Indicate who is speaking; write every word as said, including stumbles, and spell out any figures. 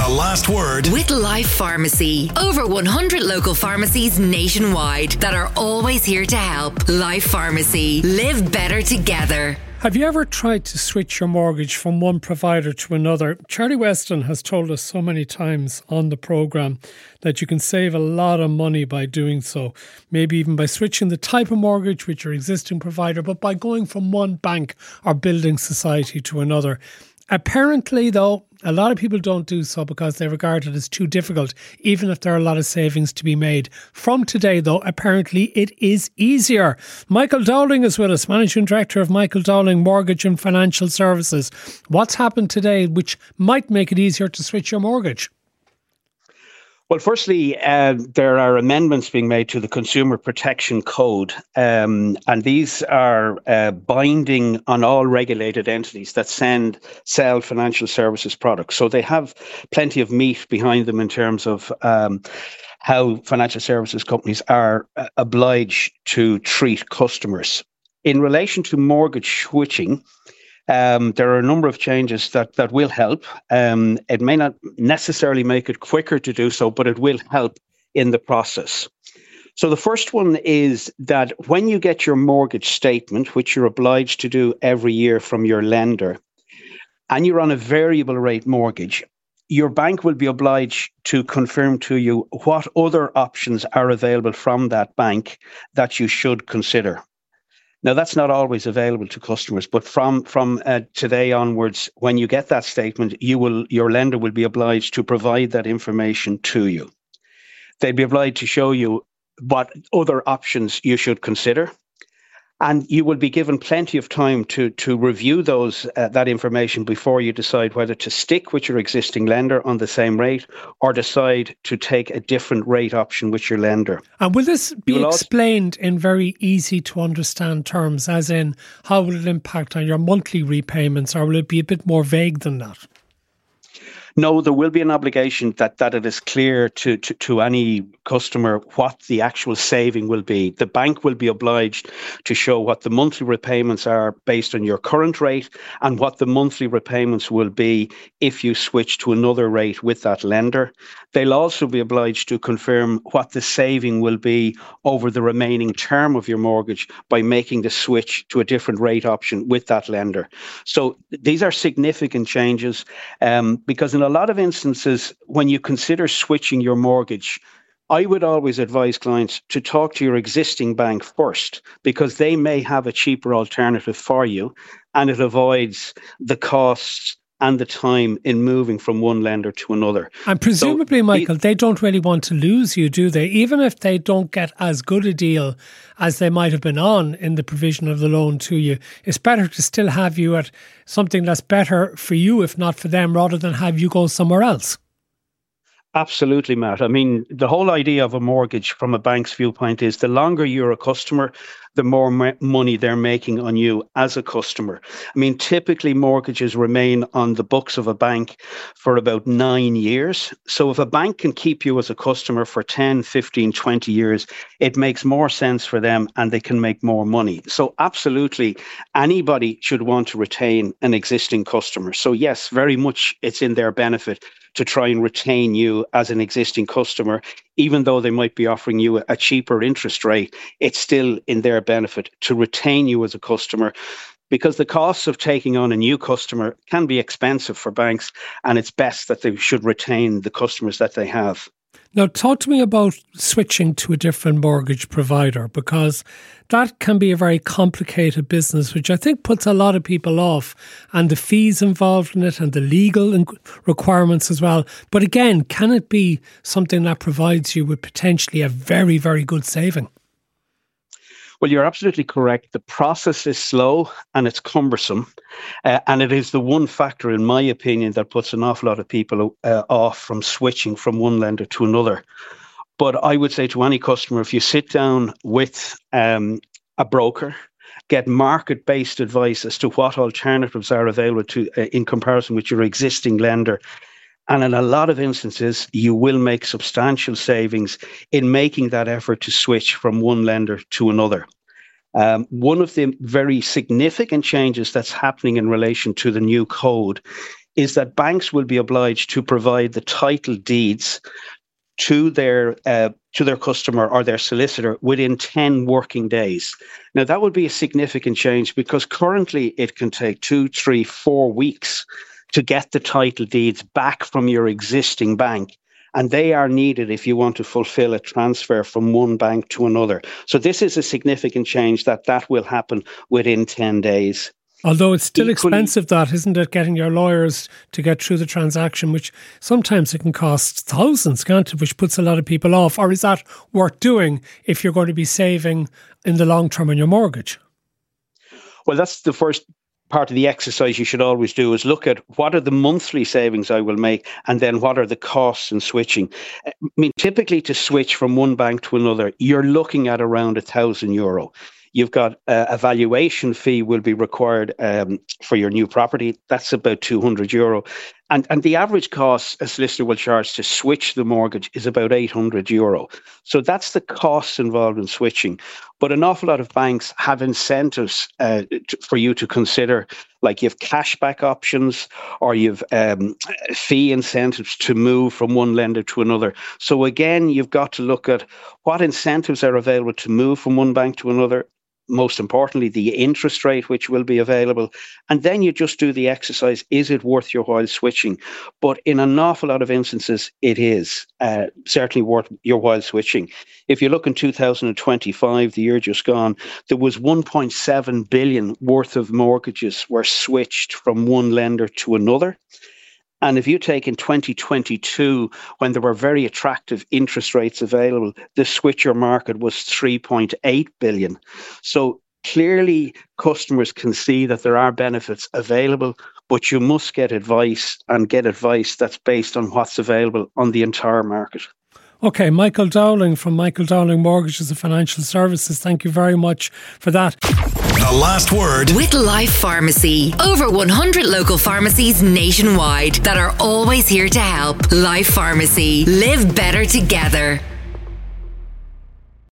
Speaker 1: the last word
Speaker 2: with Life Pharmacy. Over one hundred local pharmacies nationwide that are always here to help. Life Pharmacy. Live better together.
Speaker 3: Have you ever tried to switch your mortgage from one provider to another? Charlie Weston has told us so many times on the programme that you can save a lot of money by doing so. Maybe even by switching the type of mortgage with your existing provider, but by going from one bank or building society to another. Apparently, though, a lot of people don't do so because they regard it as too difficult, even if there are a lot of savings to be made. From today, though, apparently it is easier. Michael Dowling is with us, Managing Director of Michael Dowling Mortgage and Financial Services. What's happened today which might make it easier to switch your mortgage?
Speaker 4: Well, firstly, uh, there are amendments being made to the Consumer Protection Code, um, and these are uh, binding on all regulated entities that send, sell financial services products. So they have plenty of meat behind them in terms of um, how financial services companies are uh, obliged to treat customers. In relation to mortgage switching, Um, there are a number of changes that, that will help. Um, it may not necessarily make it quicker to do so, but it will help in the process. So the first one is that when you get your mortgage statement, which you're obliged to do every year from your lender, and you're on a variable rate mortgage, your bank will be obliged to confirm to you what other options are available from that bank that you should consider. Now, that's not always available to customers, but from from uh, today onwards, when you get that statement, you will your lender will be obliged to provide that information to you. They'll be obliged to show you what other options you should consider, and you will be given plenty of time to to review those uh, that information before you decide whether to stick with your existing lender on the same rate or decide to take a different rate option with your lender.
Speaker 3: And will this be
Speaker 4: will
Speaker 3: explained also- in very easy to understand terms, as in how will it impact on your monthly repayments, or will it be a bit more vague than that?
Speaker 4: No, there will be an obligation that, that it is clear to, to, to any customer what the actual saving will be. The bank will be obliged to show what the monthly repayments are based on your current rate and what the monthly repayments will be if you switch to another rate with that lender. They'll also be obliged to confirm what the saving will be over the remaining term of your mortgage by making the switch to a different rate option with that lender. So these are significant changes um, because in a lot of instances, when you consider switching your mortgage, I would always advise clients to talk to your existing bank first because they may have a cheaper alternative for you and it avoids the costs and the time in moving from one lender to another.
Speaker 3: And presumably, so, Michael,
Speaker 4: it,
Speaker 3: they don't really want to lose you, do they? Even if they don't get as good a deal as they might have been on in the provision of the loan to you, it's better to still have you at something that's better for you, if not for them, rather than have you go somewhere else.
Speaker 4: Absolutely, Matt. I mean, the whole idea of a mortgage from a bank's viewpoint is the longer you're a customer, the more ma- money they're making on you as a customer. I mean, typically mortgages remain on the books of a bank for about nine years. So if a bank can keep you as a customer for ten, fifteen, twenty years, it makes more sense for them and they can make more money. So absolutely, anybody should want to retain an existing customer. So yes, very much it's in their benefit to try and retain you as an existing customer, even though they might be offering you a cheaper interest rate, it's still in their benefit to retain you as a customer because the costs of taking on a new customer can be expensive for banks and it's best that they should retain the customers that they have.
Speaker 3: Now, talk to me about switching to a different mortgage provider, because that can be a very complicated business, which I think puts a lot of people off, and the fees involved in it and the legal requirements as well. But again, can it be something that provides you with potentially a very, very good saving?
Speaker 4: Well, you're absolutely correct. The process is slow and it's cumbersome. Uh, and it is the one factor, in my opinion, that puts an awful lot of people uh, off from switching from one lender to another. But I would say to any customer, if you sit down with um, a broker, get market-based advice as to what alternatives are available to uh, in comparison with your existing lender, and in a lot of instances, you will make substantial savings in making that effort to switch from one lender to another. Um, one of the very significant changes that's happening in relation to the new code is that banks will be obliged to provide the title deeds to their uh, to their customer or their solicitor within ten working days. Now, that would be a significant change because currently it can take two, three, four weeks to get the title deeds back from your existing bank. And they are needed if you want to fulfill a transfer from one bank to another. So this is a significant change that that will happen within ten days.
Speaker 3: Although it's still
Speaker 4: Equally,
Speaker 3: expensive, that, isn't it, getting your lawyers to get through the transaction, which sometimes it can cost thousands, can't it, which puts a lot of people off? Or is that worth doing if you're going to be saving in the long term on your mortgage?
Speaker 4: Well, that's the first part of the exercise you should always do, is look at what are the monthly savings I will make and then what are the costs in switching. I mean, typically to switch from one bank to another, you're looking at around a thousand euro. You've got uh, a valuation fee will be required um, for your new property. That's about two hundred euro. And, and the average cost a solicitor will charge to switch the mortgage is about eight hundred euro. So that's the costs involved in switching. But an awful lot of banks have incentives uh, to, for you to consider, like you have cashback options or you've um, fee incentives to move from one lender to another. So again, you've got to look at what incentives are available to move from one bank to another. Most importantly, the interest rate which will be available. And then you just do the exercise. Is it worth your while switching? But in an awful lot of instances, it is uh, certainly worth your while switching. If you look in two thousand twenty-five, the year just gone, there was one point seven billion worth of mortgages were switched from one lender to another. And if you take in twenty twenty-two, when there were very attractive interest rates available, the switcher market was three point eight billion. So clearly customers can see that there are benefits available, but you must get advice and get advice that's based on what's available on the entire market.
Speaker 3: Okay, Michael Dowling from Michael Dowling Mortgages and Financial Services. Thank you very much for that.
Speaker 1: The last word
Speaker 2: with Life Pharmacy. Over one hundred local pharmacies nationwide that are always here to help. Life Pharmacy. Live better together.